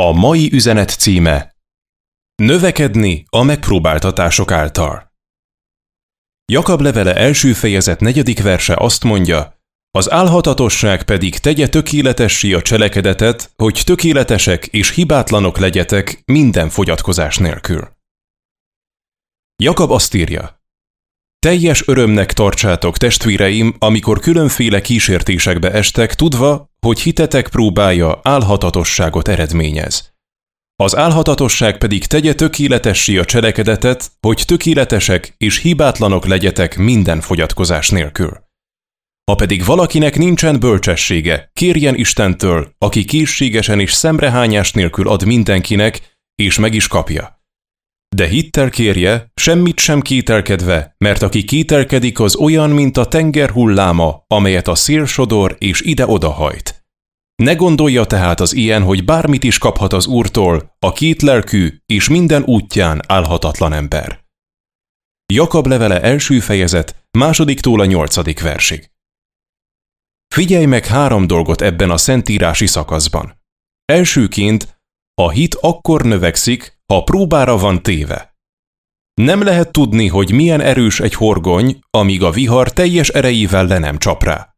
A mai üzenet címe: Növekedni a megpróbáltatások által. Jakab levele első fejezet 4. verse azt mondja: az álhatatosság pedig tegye tökéletessé a cselekedetet, hogy tökéletesek és hibátlanok legyetek minden fogyatkozás nélkül. Jakab azt írja: teljes örömnek tartsátok, testvéreim, amikor különféle kísértésekbe estek, tudva, hogy hitetek próbája álhatatosságot eredményez. Az álhatatosság pedig tegye tökéletessé a cselekedetet, hogy tökéletesek és hibátlanok legyetek minden fogyatkozás nélkül. Ha pedig valakinek nincsen bölcsessége, kérjen Istentől, aki készségesen és szemrehányás nélkül ad mindenkinek, és meg is kapja. De hittel kérje, semmit sem kételkedve, mert aki kételkedik, az olyan, mint a tenger hulláma, amelyet a szél sodor és ide-oda hajt. Ne gondolja tehát az ilyen, hogy bármit is kaphat az Úrtól, a kétlelkű és minden útján álhatatlan ember. Jakab levele első fejezet, 2-tól a 8. versig. Figyelj meg 3 dolgot ebben a szentírási szakaszban. Elsőként, a hit akkor növekszik, ha próbára van téve. Nem lehet tudni, hogy milyen erős egy horgony, amíg a vihar teljes erejével le nem csap rá.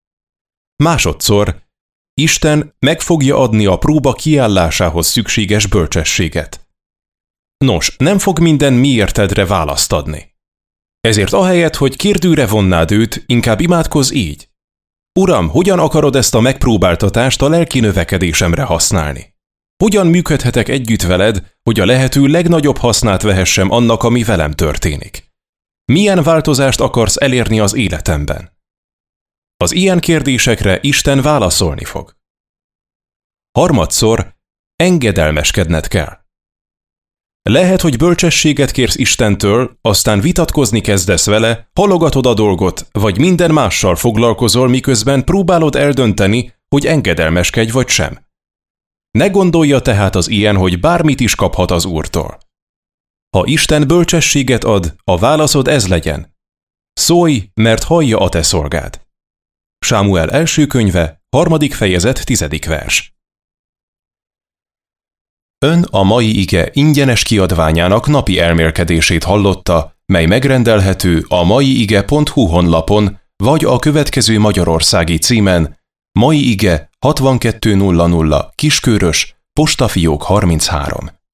Másodszor, Isten meg fogja adni a próba kiállásához szükséges bölcsességet. Nos, nem fog minden miértedre választ adni. Ezért ahelyett, hogy kérdőre vonnád őt, inkább imádkozz így: Uram, hogyan akarod ezt a megpróbáltatást a lelki növekedésemre használni? Hogyan működhetek együtt veled, hogy a lehető legnagyobb hasznát vehessem annak, ami velem történik? Milyen változást akarsz elérni az életemben? Az ilyen kérdésekre Isten válaszolni fog. Harmadszor, engedelmeskedned kell. Lehet, hogy bölcsességet kérsz Istentől, aztán vitatkozni kezdesz vele, halogatod a dolgot, vagy minden mással foglalkozol, miközben próbálod eldönteni, hogy engedelmeskedj vagy sem. Ne gondolja tehát az ilyen, hogy bármit is kaphat az Úrtól. Ha Isten bölcsességet ad, a válaszod ez legyen: szólj, mert hallja a te szolgád. Sámuel első könyve, 3. fejezet, 10. vers. Ön a mai ige ingyenes kiadványának napi elmélkedését hallotta, mely megrendelhető a maiige.hu honlapon, vagy a következő magyarországi címen: Mai ige 6200 Kiskörös, postafiók 33.